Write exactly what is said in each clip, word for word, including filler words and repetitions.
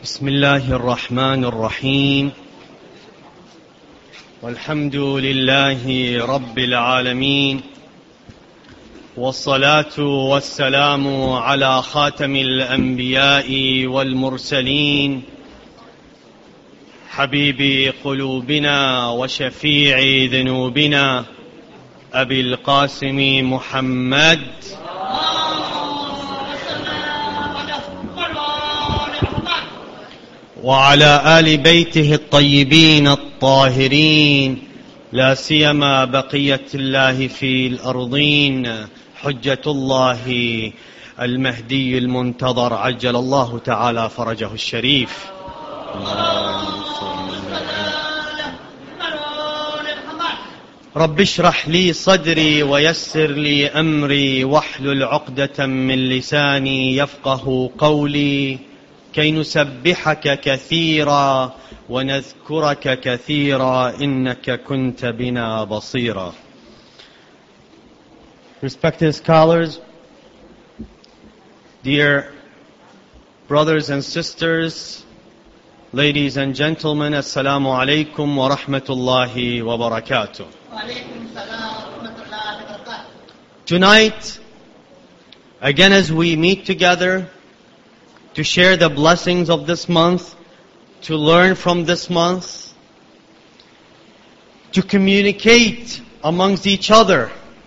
بسم الله الرحمن الرحيم والحمد لله رب العالمين والصلاة والسلام على خاتم الأنبياء والمرسلين حبيب قلوبنا وشفيع ذنوبنا أبي القاسم محمد وعلى آل بيته الطيبين الطاهرين لا سيما بقية الله في الأرضين حجة الله المهدي المنتظر عجل الله تعالى فرجه الشريف. رب اشرح لي صدري ويسر لي أمري واحلل عقدة من لساني يفقه قولي كي نسبحك كثيرا ونذكرك كثيرا إنك كنت بنا بصيرا. Respected scholars, dear brothers and sisters, ladies and gentlemen, Assalamu alaikum wa rahmatullahi wa barakatuh. Tonight, again as we meet together to share the blessings of this month, to learn from this month, to communicate amongst each other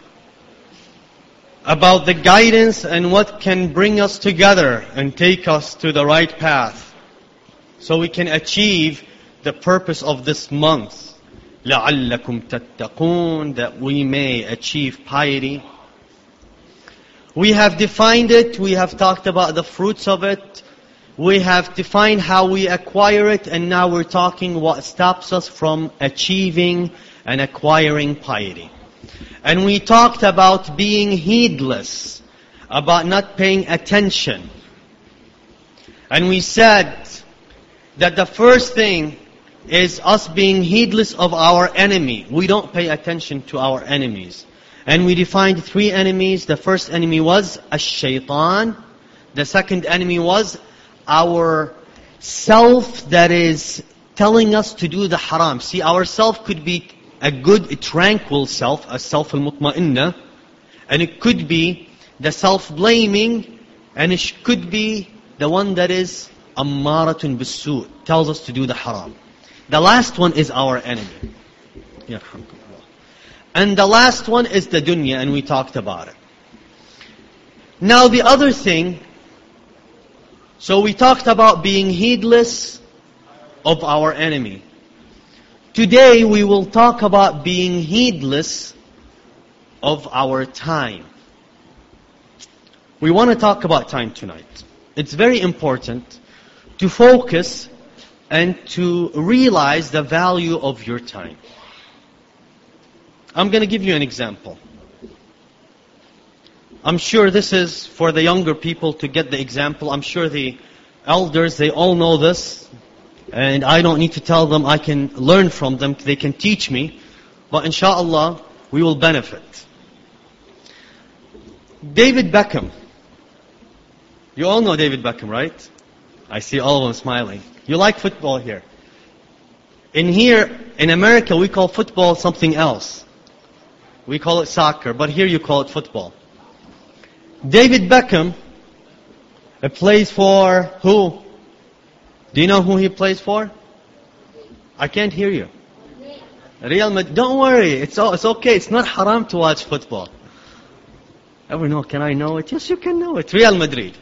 about the guidance and what can bring us together and take us to the right path, so we can achieve the purpose of this month, لَعَلَّكُمْ تَتَّقُونَ, that we may achieve piety. We have defined it, we have talked about the fruits of it, we have defined how we acquire it, and now we're talking what stops us from achieving and acquiring piety. And we talked about being heedless, about not paying attention. And we said that the first thing is us being heedless of our enemy. We don't pay attention to our enemies. And we defined three enemies. The first enemy was ash-shaytan. The second enemy was our self that is telling us to do the haram. See, our self could be a good, a tranquil self, a self al-mutma'inna. And it could be the self-blaming. And it could be the one that is ammaratun bis-su', tells us to do the haram. The last one is our enemy. Yarhamkum. And the last one is the dunya, and we talked about it. Now the other thing, so we talked about being heedless of our enemy. Today we will talk about being heedless of our time. We want to talk about time tonight. It's very important to focus and to realize the value of your time. I'm going to give you an example. I'm sure this is for the younger people to get the example. I'm sure the elders, they all know this. And I don't need to tell them, I can learn from them. They can teach me. But inshallah, we will benefit. David Beckham. You all know David Beckham, right? I see all of them smiling. You like football here. In here, in America, we call football something else. We call it soccer, but here you call it football. David Beckham uh, plays for who? Do you know who he plays for? I can't hear you. Real Madrid. Don't worry, it's all, it's okay. It's not haram to watch football. Ever know? Can I know it? Yes, you can know it. Real Madrid.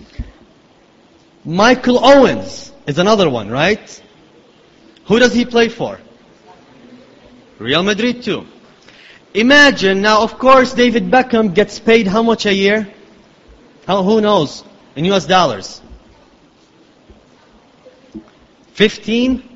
Michael Owens is another one, right? Who does he play for? Real Madrid too. Imagine, now of course David Beckham gets paid how much a year? How, who knows? In U S dollars. Fifteen?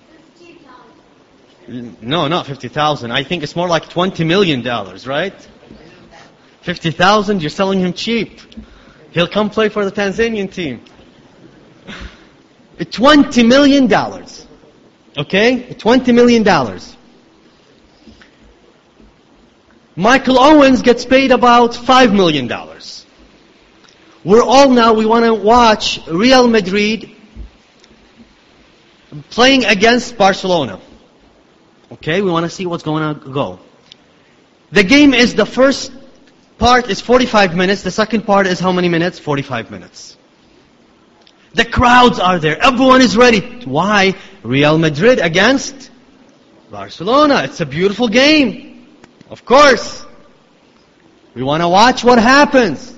No, not fifty thousand. I think it's more like twenty million dollars, right? Fifty thousand, you're selling him cheap. He'll come play for the Tanzanian team. Twenty million dollars. Okay? Twenty million dollars. Michael Owens gets paid about five million dollars. We're all now, we want to watch Real Madrid playing against Barcelona. Okay, we want to see what's going to go. The game is, the first part is forty-five minutes. The second part is how many minutes? forty-five minutes. The crowds are there. Everyone is ready. Why? Real Madrid against Barcelona. It's a beautiful game. Of course. We want to watch what happens.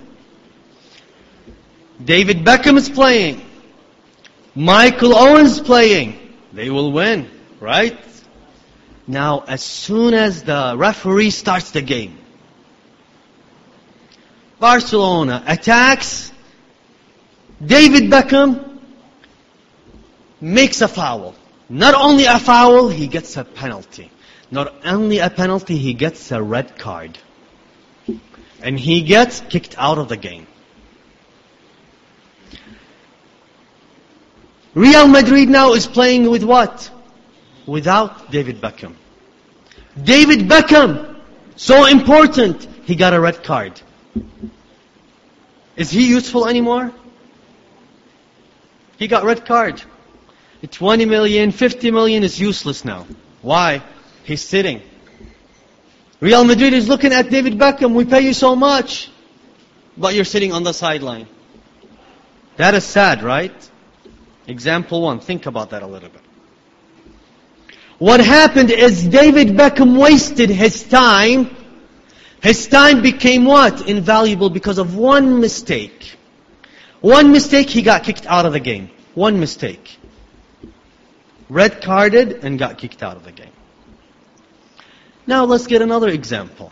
David Beckham is playing. Michael Owen is playing. They will win, right? Now, as soon as the referee starts the game, Barcelona attacks. David Beckham makes a foul. Not only a foul, he gets a penalty. Not only a penalty, he gets a red card. And he gets kicked out of the game. Real Madrid now is playing with what? Without David Beckham. David Beckham, so important, he got a red card. Is he useful anymore? He got red card. twenty million, fifty million is useless now. Why? He's sitting. Real Madrid is looking at David Beckham. We pay you so much, but you're sitting on the sideline. That is sad, right? Example one. Think about that a little bit. What happened is David Beckham wasted his time. His time became what? Invaluable because of one mistake. One mistake, he got kicked out of the game. One mistake. Red carded and got kicked out of the game. Now let's get another example.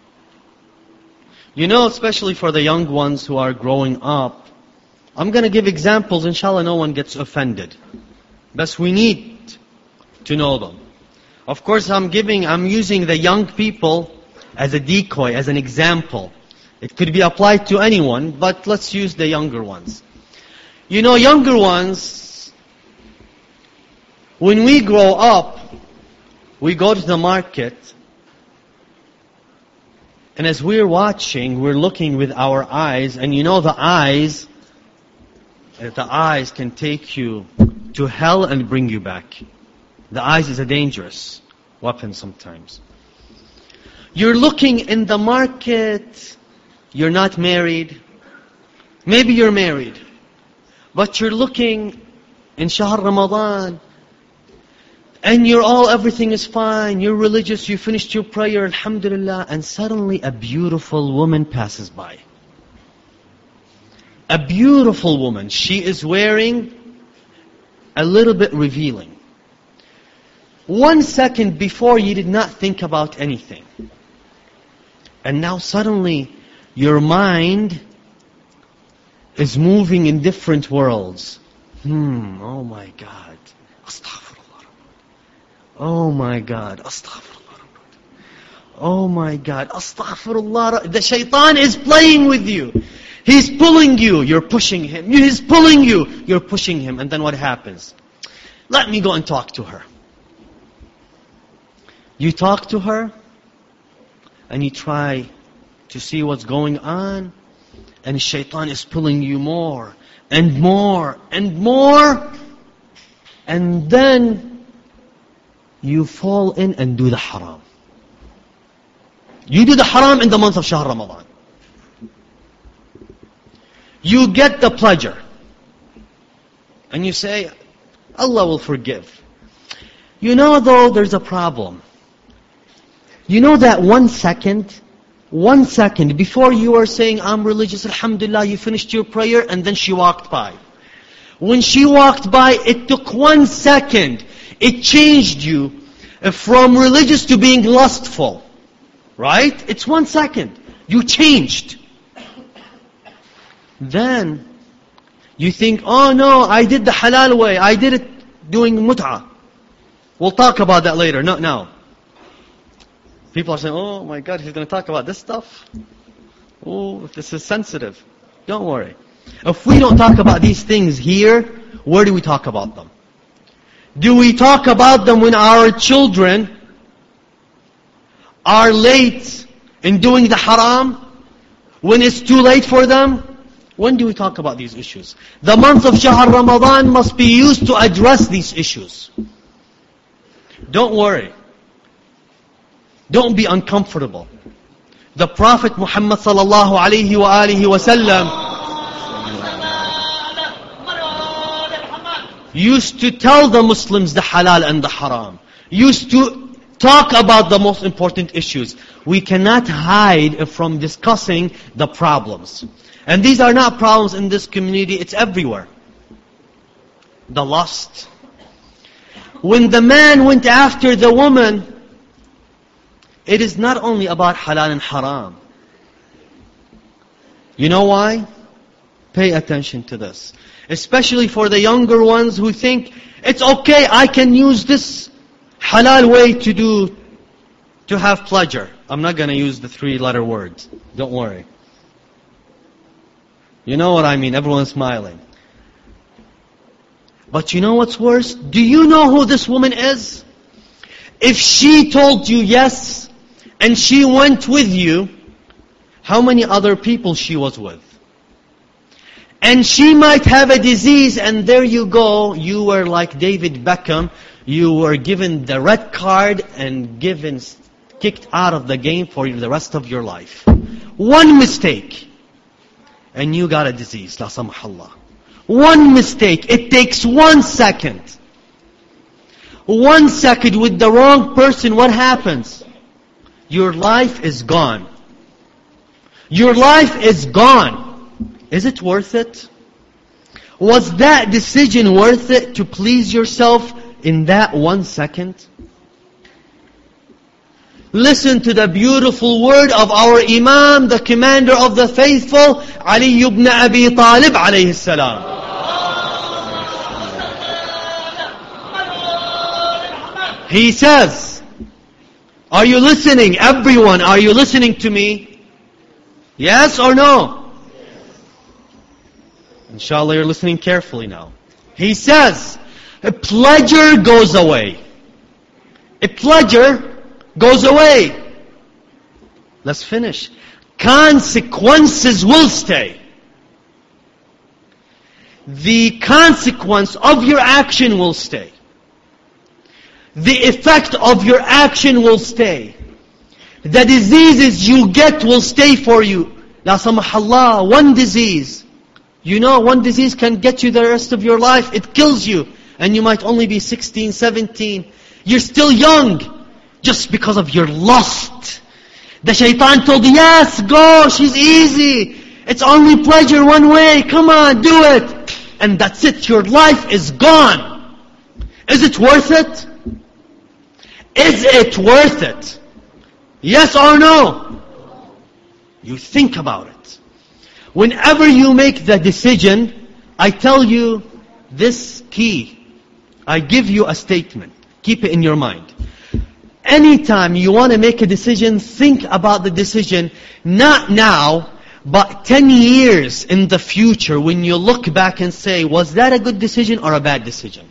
You know, especially for the young ones who are growing up, I'm going to give examples, inshallah no one gets offended. But we need to know them. Of course I'm giving, I'm using the young people as a decoy, as an example. It could be applied to anyone, but let's use the younger ones. You know, younger ones, when we grow up, we go to the market, and as we're watching, we're looking with our eyes, and you know the eyes, the eyes can take you to hell and bring you back. The eyes is a dangerous weapon sometimes. You're looking in the market, you're not married. Maybe you're married. But you're looking in Shahr Ramadan. And you're all, everything is fine. You're religious, you finished your prayer, alhamdulillah. And suddenly a beautiful woman passes by. A beautiful woman. She is wearing a little bit revealing. One second before you did not think about anything. And now suddenly your mind is moving in different worlds. Hmm, oh my God. Astaghfirullah. Oh my God. Astaghfirullah. Oh my God. Astaghfirullah. The shaitan is playing with you. He's pulling you. You're pushing him. He's pulling you. You're pushing him. And then what happens? Let me go and talk to her. You talk to her and you try to see what's going on, and shaitan is pulling you more and more and more, and then you fall in and do the haram. You do the haram in the month of Shahr Ramadan. You get the pleasure. And you say, Allah will forgive. You know though, there's a problem. You know that one second, one second before you are saying, I'm religious, alhamdulillah, you finished your prayer, and then she walked by. When she walked by, it took one second. It changed you from religious to being lustful. Right? It's one second. You changed. Then, you think, oh no, I did the halal way. I did it doing mut'ah. We'll talk about that later. Not now. People are saying, oh my God, he's going to talk about this stuff? Oh, this is sensitive. Don't worry. If we don't talk about these things here, where do we talk about them? Do we talk about them when our children are late in doing the haram? When it's too late for them? When do we talk about these issues? The month of Shahr Ramadan must be used to address these issues. Don't worry. Don't be uncomfortable. The Prophet Muhammad sallallahu alayhi wa alihi wa sallam used to tell the Muslims the halal and the haram. Used to talk about the most important issues. We cannot hide from discussing the problems. And these are not problems in this community, it's everywhere. The lust. When the man went after the woman, it is not only about halal and haram. You know why? Pay attention to this. Especially for the younger ones who think, it's okay, I can use this halal way to do, to have pleasure. I'm not going to use the three-letter words. Don't worry. You know what I mean, everyone's smiling. But you know what's worse? Do you know who this woman is? If she told you yes, and she went with you, how many other people she was with? And she might have a disease, and there you go, you were like David Beckham, you were given the red card and given, kicked out of the game for the rest of your life. One mistake, and you got a disease, la samahallah. One mistake, it takes one second. One second with the wrong person, what happens? Your life is gone. Your life is gone. Is it worth it? Was that decision worth it to please yourself in that one second? Listen to the beautiful word of our Imam, the commander of the faithful, Ali ibn Abi Talib alayhi salam. He says, are you listening? Everyone, are you listening to me? Yes or no? Inshallah, you're listening carefully now. He says, a pleasure goes away. A pleasure goes away. Let's finish. Consequences will stay. The consequence of your action will stay. The effect of your action will stay. The diseases you get will stay for you. La samahallah, one disease. You know, one disease can get you the rest of your life. It kills you. And you might only be sixteen, seventeen. You're still young. Just because of your lust. The shaitan told you, yes, go, she's easy. It's only pleasure one way. Come on, do it. And that's it. Your life is gone. Is it worth it? Is it worth it? Yes or no? You think about it. Whenever you make the decision, I tell you this key. I give you a statement. Keep it in your mind. Anytime you want to make a decision, think about the decision, not now, but ten years in the future when you look back and say, was that a good decision or a bad decision?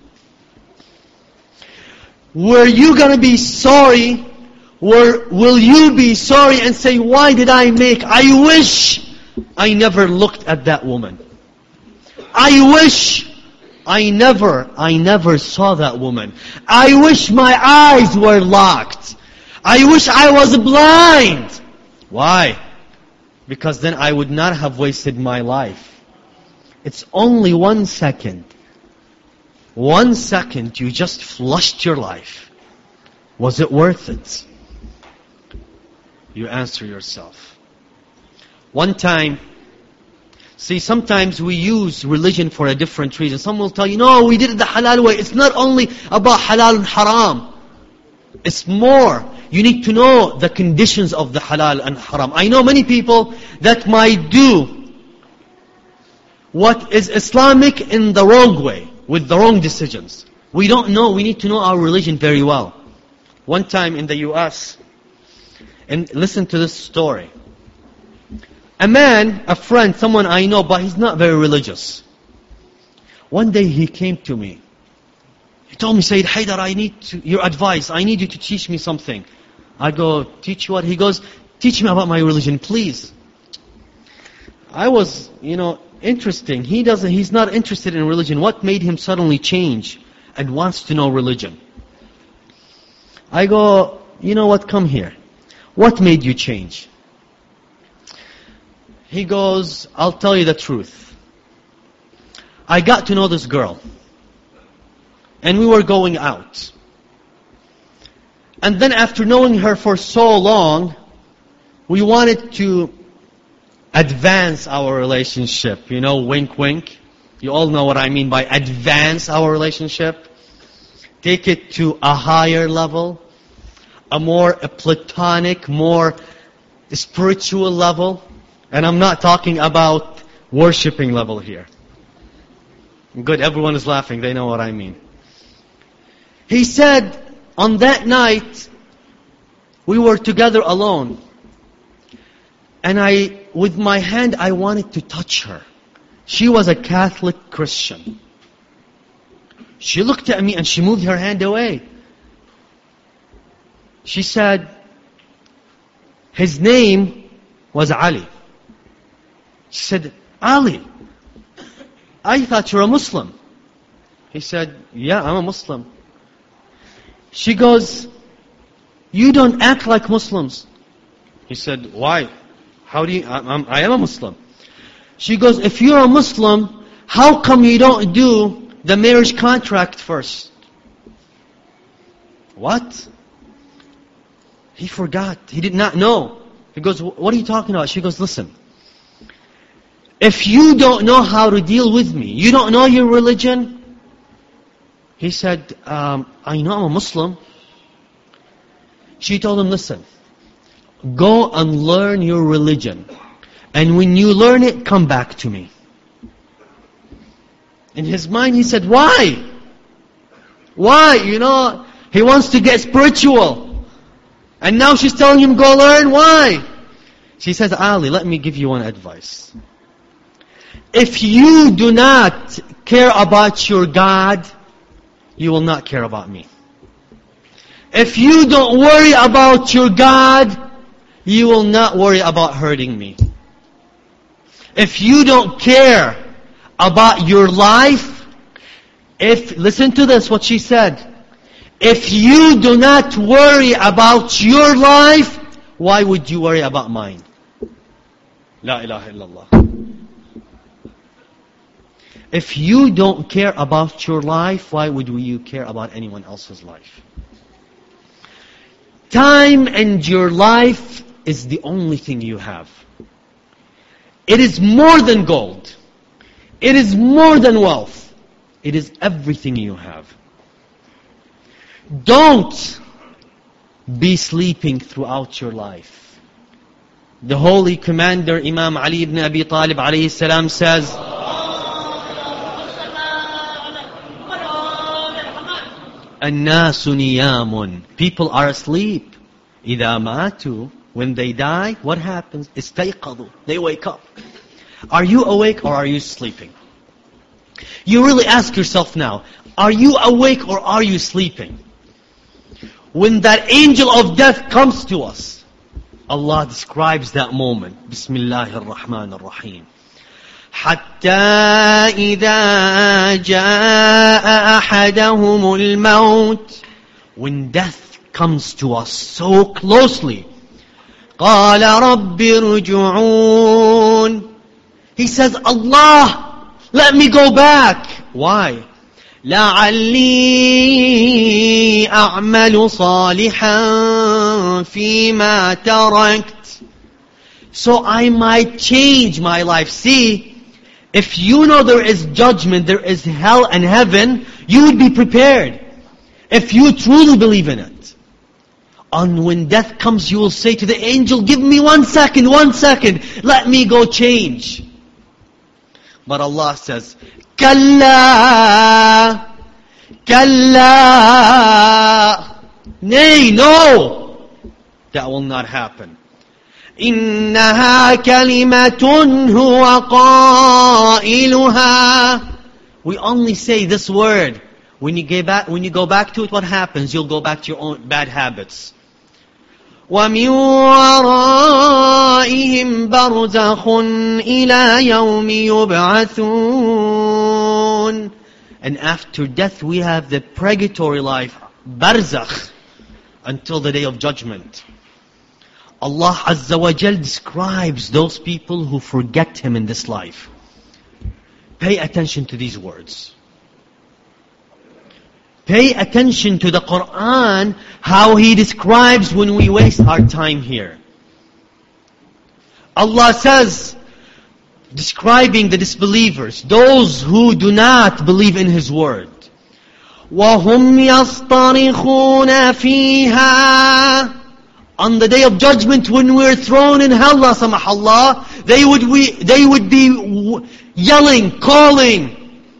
Were you going to be sorry? Or will you be sorry and say, why did I make? I wish I never looked at that woman. I wish I never, I never saw that woman. I wish my eyes were locked. I wish I was blind. Why? Because then I would not have wasted my life. It's only one second. One second, you just flushed your life. Was it worth it? You answer yourself. One time, see, sometimes we use religion for a different reason. Some will tell you, no, we did it the halal way. It's not only about halal and haram. It's more. You need to know the conditions of the halal and haram. I know many people that might do what is Islamic in the wrong way, with the wrong decisions. We don't know. We need to know our religion very well. One time in the U S, and listen to this story. A man, a friend, someone I know, but he's not very religious. One day he came to me. He told me, Sayyid Haidar, I need to, your advice. I need you to teach me something. I go, teach you what? He goes, teach me about my religion, please. I was, you know, interesting. He doesn't, he's not interested in religion. What made him suddenly change and wants to know religion? I go, you know what, come here. What made you change? He goes, I'll tell you the truth. I got to know this girl. And we were going out. And then after knowing her for so long, we wanted to advance our relationship. You know, wink, wink. You all know what I mean by advance our relationship. Take it to a higher level, a more a platonic, more spiritual level. And I'm not talking about worshipping level here. Good, everyone is laughing. They know what I mean. He said, on that night, we were together alone. And I, with my hand, I wanted to touch her. She was a Catholic Christian. She looked at me and she moved her hand away. She said, his name was Ali. She said, Ali, I thought you're a Muslim. He said, yeah, I'm a Muslim. She goes, you don't act like Muslims. He said, why? How do you, I, I'm, I am a Muslim. She goes, if you're a Muslim, how come you don't do the marriage contract first? What? He forgot. He did not know. He goes, what are you talking about? She goes, listen. If you don't know how to deal with me, you don't know your religion. He said, um, I know I'm a Muslim. She told him, listen, go and learn your religion. And when you learn it, come back to me. In his mind, he said, why? Why? You know, he wants to get spiritual. And now she's telling him, go learn. Why? She says, Ali, let me give you one advice. If you do not care about your God, you will not care about me. If you don't worry about your God, you will not worry about hurting me. If you don't care about your life, if, listen to this, what she said. If you do not worry about your life, why would you worry about mine? La ilaha illallah. If you don't care about your life, why would you care about anyone else's life? Time and your life is the only thing you have. It is more than gold. It is more than wealth. It is everything you have. Don't be sleeping throughout your life. The holy commander Imam Ali ibn Abi Talib alayhi salam says, الناس نيام. People are asleep. إذا ماتوا. When they die, what happens? استيقظوا. They wake up. Are you awake or are you sleeping? You really ask yourself now, are you awake or are you sleeping? When that angel of death comes to us, Allah describes that moment. Bismillahir Rahmanir Rahim. حتى إذا جاء أحدهم الموت. When death comes to us so closely, قال رب ارجعون. He says, Allah, let me go back. Why? لعلي أعمل صالحا فيما تركت. So I might change my life. See, if you know there is judgment, there is hell and heaven, you would be prepared. If you truly believe in it. And when death comes, you will say to the angel, give me one second, one second, let me go change. But Allah says, Kalla, Kalla. Nay, no. That will not happen. إنها كلمة هو قائلها. We only say this word. When you get back, when you go back to it, what happens? You'll go back to your own bad habits. وَمِنْ وَرَائِهِمْ بَرْزَخٌ إِلَى يَوْمِ يُبْعَثُونَ. And after death we have the purgatory life, barzakh, until the day of judgment. Allah Azza wa Jal describes those people who forget Him in this life. Pay attention to these words. Pay attention to the Quran, how He describes when we waste our time here. Allah says, describing the disbelievers, those who do not believe in His word. وَهُمْ يَصْطَرِخُونَ فِيهَا. On the day of judgment, when we're thrown in hell, la samahallah, they would we, they would be yelling, calling,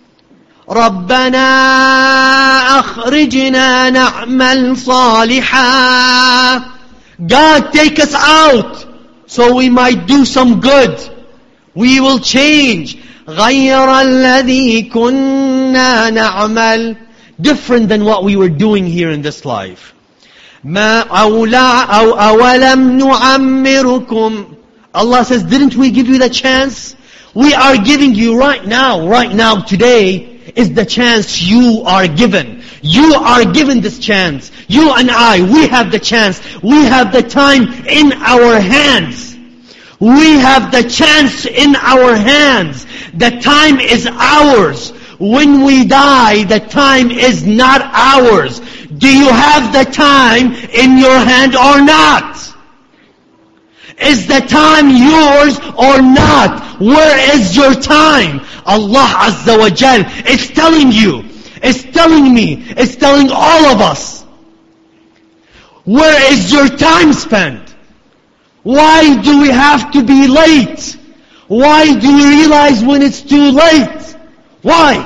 رَبَّنَا أَخْرِجْنَا نَعْمَلْ صَالِحًا. God, take us out so we might do some good. We will change. غَيْرَ الَّذِي كُنَّا نَعْمَلْ. Different than what we were doing here in this life. مَا أَوْلَا أَوْ أَوَلَمْ نُعَمِّرُكُمْ. Allah says, didn't we give you the chance? We are giving you right now, right now, today, is the chance you are given. You are given this chance. You and I, we have the chance. We have the time in our hands. We have the chance in our hands. The time is ours. When we die, the time is not ours. Do you have the time in your hand or not? Is the time yours or not? Where is your time? Allah Azza wa Jal is telling you, is telling me, is telling all of us. Where is your time spent? Why do we have to be late? Why do we realize when it's too late? Why?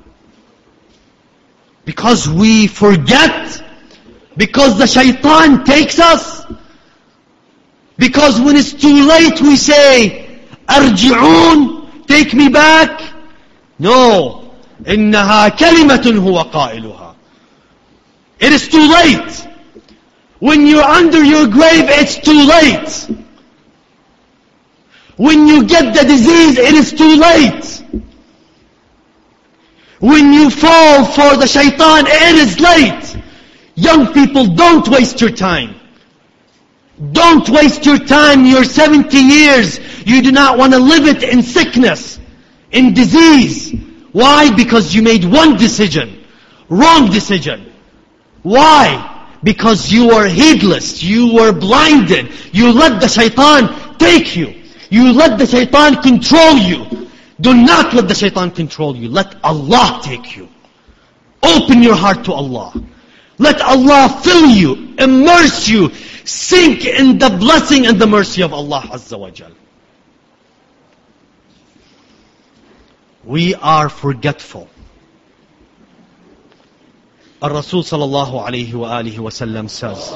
Because we forget? Because the shaitan takes us? Because when it's too late we say, أرجعون, take me back? No. إنها كلمة هو قائلها. It is too late. When you're under your grave, it's too late. When you get the disease, it is too late. When you fall for the shaitan, it is late. Young people, don't waste your time. Don't waste your time. You're seventy years. You do not want to live it in sickness, in disease. Why? Because you made one decision. Wrong decision. Why? Because you were heedless. You were blinded. You let the shaitan take you. You let the shaitan control you. Do not let the shaitan control you. Let Allah take you. Open your heart to Allah. Let Allah fill you, immerse you, sink in the blessing and the mercy of Allah Azza wa Jal. We are forgetful. Al-Rasul sallallahu alayhi wa alihi wa sallam says,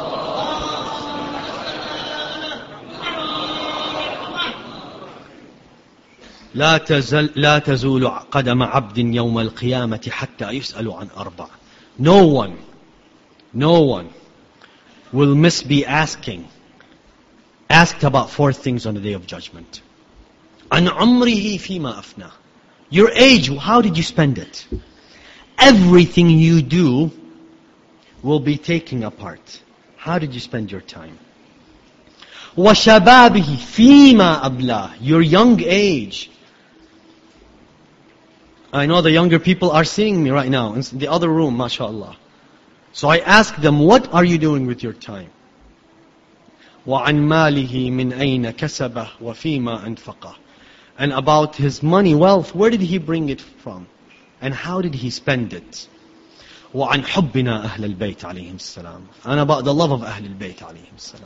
لا تزل لا تزول قدم عبد يوم القيامة حتى يسأل عن أربع. No one, no one will miss be asking, asked about four things on the day of judgment. عن عمره فيما أفنى. Your age, how did you spend it? Everything you do will be taken apart. How did you spend your time? وشبابه فيما أبلاه. Your young age. I know the younger people are seeing me right now in the other room, mashallah. So I ask them, what are you doing with your time? وَعَنْ مَالِهِ مِنْ أَيْنَ كَسَبَهُ وَفِيمَا أَنْفَقَهُ. And about his money, wealth, where did he bring it from? And how did he spend it? وَعَنْ حُبِّنَا أَهْلَ الْبَيْتِ عَلَيْهِمْ السَّلَامُ. And about the love of أهل البيت عليهم السلام.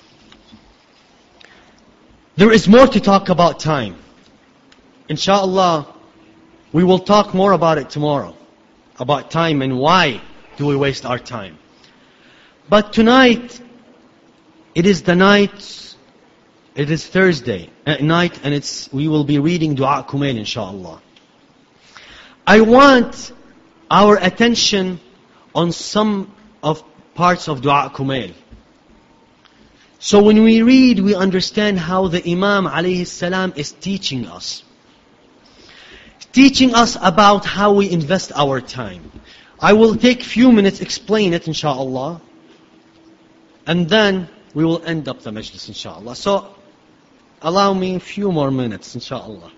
There is more to talk about time. Inshallah, we will talk more about it tomorrow. About time and why do we waste our time. But tonight, it is the night, it is Thursday at night, and it's we will be reading Dua Kumail, inshallah. I want our attention on some of parts of Dua Kumail. So when we read, we understand how the Imam alayhi salam is teaching us. Teaching us about how we invest our time. I will take few minutes, explain it inshaAllah. And then we will end up the majlis inshaAllah. So allow me a few more minutes inshaAllah.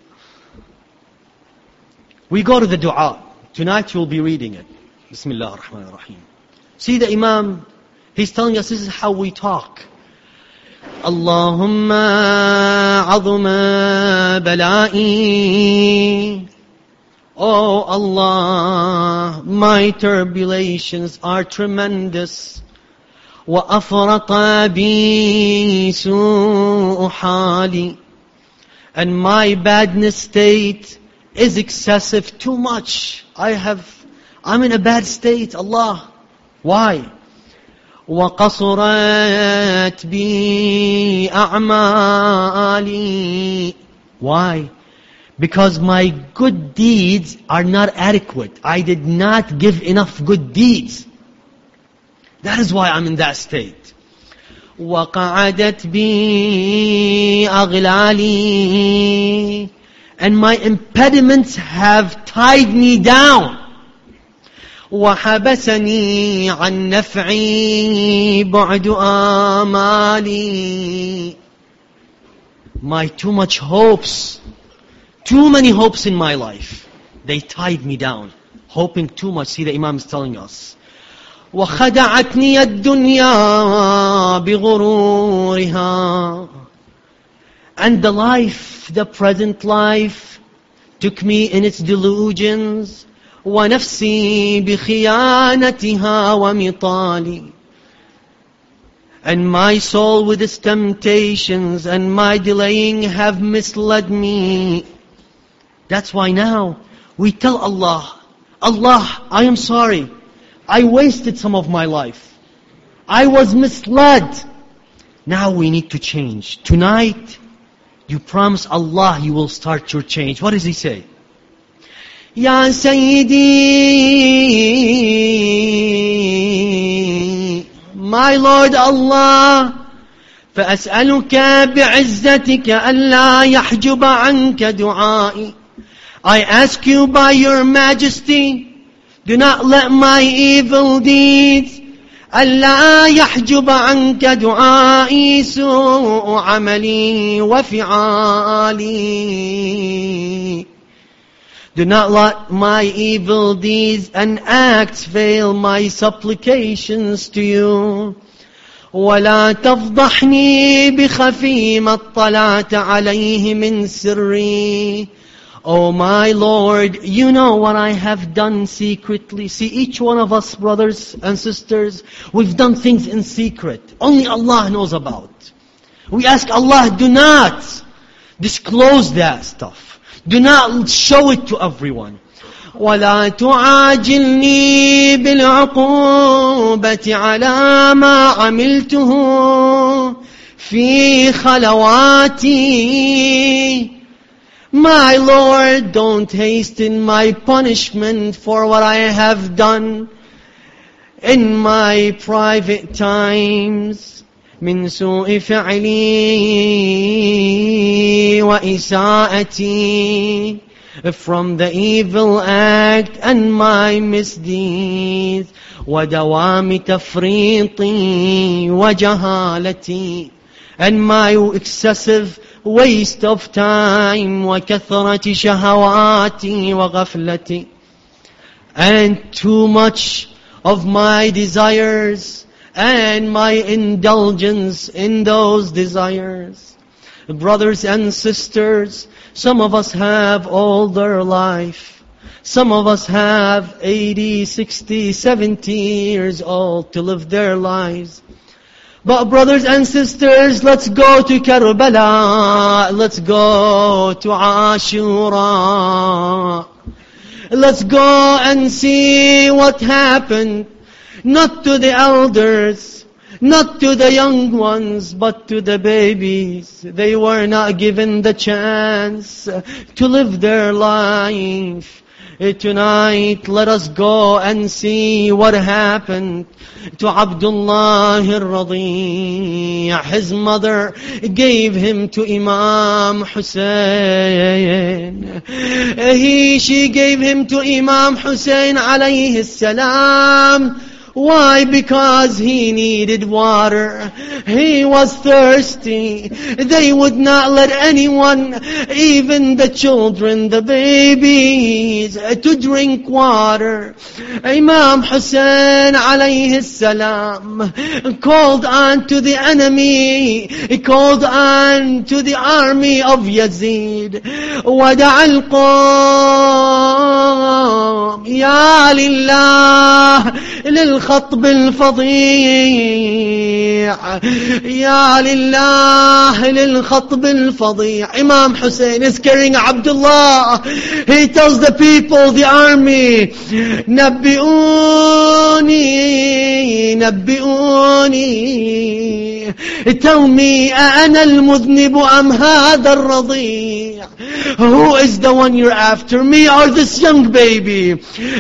We go to the dua. Tonight you'll be reading it. Bismillah ar-Rahman ar-Rahim. See the Imam, he's telling us this is how we talk. Allahumma azuma bala'i. Oh Allah, my tribulations are tremendous. Wa afrata bi su'u hali. And my badness state is excessive, too much. I have, I'm in a bad state, Allah. Why? وَقَصُرَتْ بِي أَعْمَالِي. Why? Because my good deeds are not adequate. I did not give enough good deeds. That is why I'm in that state. وَقَعَدَتْ بِي أَغْلَالِي. And my impediments have tied me down. وَحَبَسَنِي عَنْ نَفْعِي بُعْدُ آمَالِي. My too much hopes, too many hopes in my life, they tied me down. Hoping too much. See, the Imam is telling us. وَخَدَعَتْنِي الدُّنْيَا بِغُرُورِهَا. And the life, the present life, took me in its delusions. وَنَفْسِي بِخِيَانَتِهَا وَمِطَالِي. And my soul with its temptations and my delaying have misled me. That's why now we tell Allah, Allah, I am sorry. I wasted some of my life. I was misled. Now we need to change. Tonight, you promise Allah you will start your change. What does he say? Ya Sayyidi, my Lord Allah, فأسألك بعزتك ألا يحجب عنك دعائي. I ask you by your majesty, do not let my evil deeds ألا يحجب عنك دعائي سوء عملي وفعالي. Do not let my evil deeds and acts fail my supplications to you. ولا تفضحني بخفي ما اطلعت عليه من سري. Oh my Lord, you know what I have done secretly. See, each one of us, brothers and sisters, we've done things in secret. Only Allah knows about. We ask Allah, do not disclose that stuff. Do not show it to everyone. وَلَا تُعَاجِلْنِي بِالْعُقُوبَةِ عَلَى مَا عَمِلْتُهُ فِي خَلَوَاتِي. My Lord, don't hasten my punishment for what I have done in my private times. من سوء فعلي وإساءتي. From the evil act and my misdeeds. ودوام تفريطي وجهالتي. And my excessive waste of time. وكثرة شهواتي وغفلتي. And too much of my desires and my indulgence in those desires. Brothers and sisters, some of us have all their life. Some of us have eighty, sixty, seventy years old to live their lives. But brothers and sisters, let's go to Karbala. Let's go to Ashura. Let's go and see what happened. Not to the elders, not to the young ones, but to the babies. They were not given the chance to live their life Tonight, let us go and see what happened to Abdullah al-Radi'. His mother gave him to Imam Hussein. He, she gave him to Imam Hussein alayhi salam. Why? Because he needed water. He was thirsty. They would not let anyone, even the children, the babies, to drink water. Imam Hussein alayhi salam called on to the enemy. He called on to the army of Yazid. وَدَعَ الْقَوْمِ يَا لِلَّهِ للخطب الفظيع يا لله للخطب الفظيع. Imam Hussein is carrying Abdullah. He tells the people, the army, نبئوني نبئوني, tell me, أأنا المذنب أم هذا الرضيع? Who is the one you're after, me or this young baby?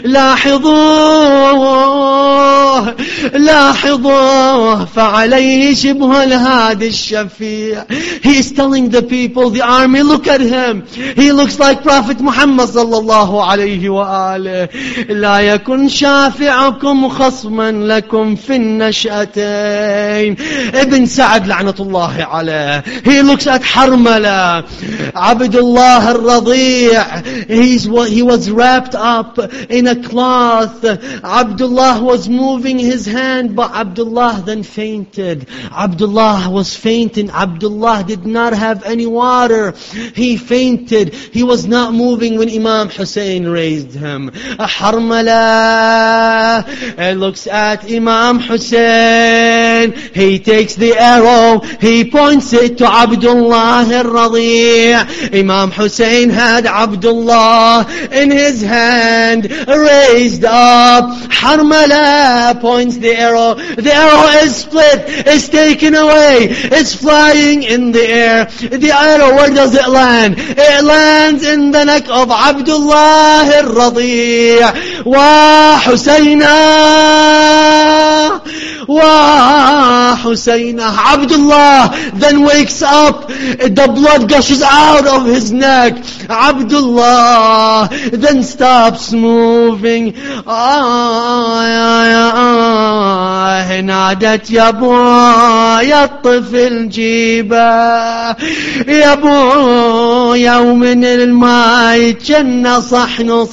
لاحظوه لاحظوه فعليه شبه الهادي الشفيع. He is telling the people, the army, look at him. He looks like Prophet Muhammad sallallahu alayhi wa alihi. لا يكن شافعكم خصما لكم في النشأتين. Ibn Sa'd la'natullahi alayh. He looks at Harmala. Abdullah al-Radi'. He's, he was wrapped up in a cloth. Abdullah was moving his hand, but Abdullah then fainted. Abdullah was fainting. Abdullah did not have any water. He fainted. He was not moving when Imam Hussein raised him. Harmala looks at Imam Hussein. He takes the arrow. He points it to Abdullah al-Radi'. Imam Hussein had Abdullah in his hand, raised up. Harmala points the arrow. The arrow is split, is taken away, is flying in the air. The arrow, where does it land? It lands in the neck of Abdullah al-Radi'. Wa Husayna, Wa Husayna. Abdullah then wakes up. The blood gushes out of his neck. Abdullah then stops moving. آه نادت يا بويا الطفل جيبه يا بويا ومن الماء جنة صحن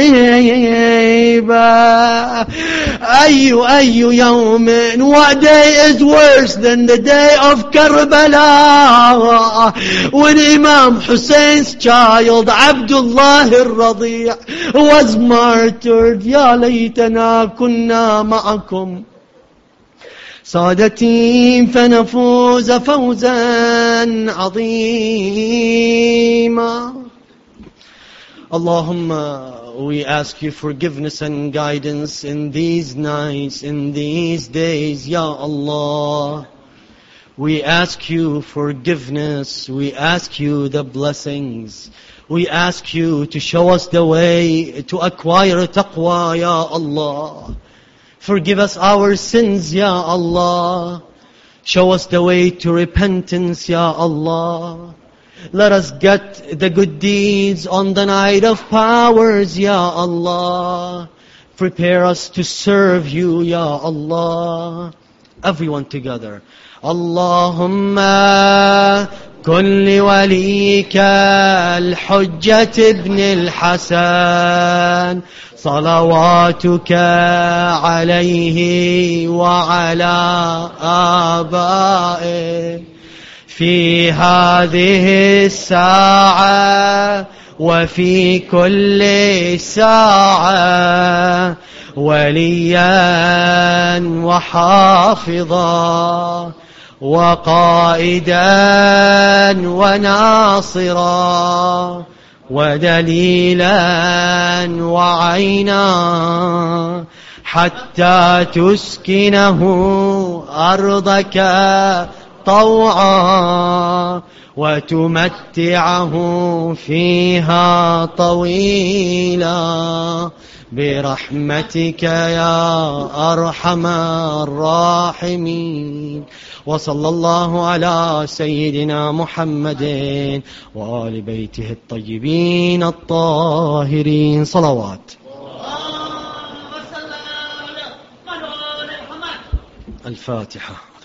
صيبه. أي أي يوم, what day is worse than the day of Karbala, when Imam Hussein's child Abdullah al-Radi' was martyred. يا ليتنا كنا معكم سادتي فنفوز فوزا عظيما. Allahumma, we ask you forgiveness and guidance in these nights, in these days, Ya Allah. We ask you forgiveness. We ask you the blessings. We ask you to show us the way to acquire taqwa, Ya Allah. Forgive us our sins, Ya Allah. Show us the way to repentance, Ya Allah. Let us get the good deeds on the night of powers, Ya Allah. Prepare us to serve you, Ya Allah. Everyone together. Allahumma kun li walika al-Hujjat ibn al-Hasan صلواتك عليه وعلى آبائه في هذه الساعة وفي كل ساعة وليا وحافظا وقائدا وناصرا ودليلا وعينا حتى تسكنه أرضك طوعا وتمتعه فيها طويلا برحمتك يا أرحم الراحمين. وصلى الله على سيدنا محمد وآل بيته الطيبين الطاهرين. صلوات. الفاتحة.